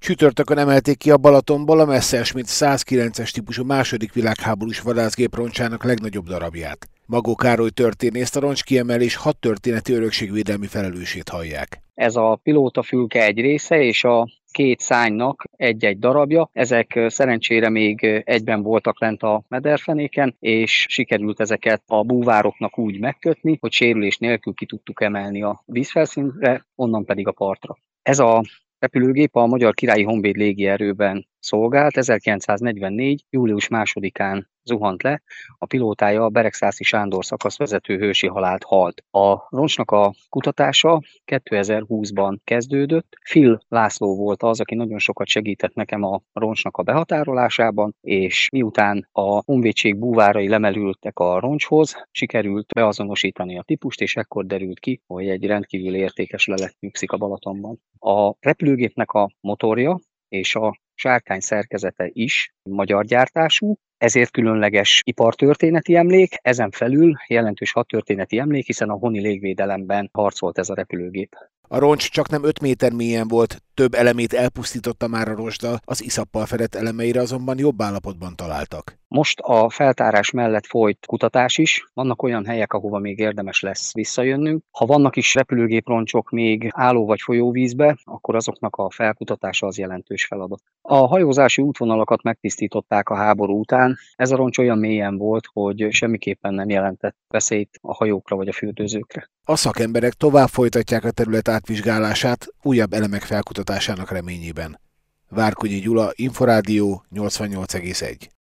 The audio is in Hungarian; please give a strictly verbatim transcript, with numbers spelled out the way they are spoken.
Csütörtökön emelték ki a Balatonból a Messerschmitt százkilences típusú második világháborús vadászgép roncsának legnagyobb darabját. Magó Károly történészt, a roncskiemelés hat történeti örökségvédelmi felelősét hallják. Ez a pilótafülke egy része, és a két szárnynak egy-egy darabja. Ezek szerencsére még egyben voltak lent a mederfenéken, és sikerült ezeket a búvároknak úgy megkötni, hogy sérülés nélkül ki tudtuk emelni a vízfelszínre, onnan pedig a partra. Ez a repülőgép a Magyar Királyi Honvéd légierőben szolgált, ezerkilencszáznegyvennégy. július másodikán zuhant le, a pilótája a Beregszászi Sándor szakaszvezető hősi halált halt. A roncsnak a kutatása kétezer-húszban kezdődött. Phil László volt az, aki nagyon sokat segített nekem a roncsnak a behatárolásában, és miután a honvédség búvárai lemerültek a roncshoz, sikerült beazonosítani a típust, és ekkor derült ki, hogy egy rendkívül értékes lelet nyugszik a Balatonban. A repülőgépnek a motorja és a sárkány szerkezete is magyar gyártású, ezért különleges ipartörténeti emlék, ezen felül jelentős hadtörténeti emlék, hiszen a honi légvédelemben harcolt ez a repülőgép. A roncs csaknem öt méter mélyen volt, több elemét elpusztította már a rozsda, az iszappal fedett elemeire azonban jobb állapotban találtak. Most a feltárás mellett folyt kutatás is, vannak olyan helyek, ahova még érdemes lesz visszajönnünk. Ha vannak is repülőgéproncsok még álló vagy folyóvízbe, akkor azoknak a felkutatása az jelentős feladat. A hajózási útvonalakat megtisztították a háború után. Ez a roncs olyan mélyen volt, hogy semmiképpen nem jelentett veszélyt a hajókra vagy a fürdőzőkre. A szakemberek tovább folytatják a terület átvizsgálását újabb elemek felkutatásának reményében. Várkonyi Gyula, Inforádió nyolcvannyolc egész egy.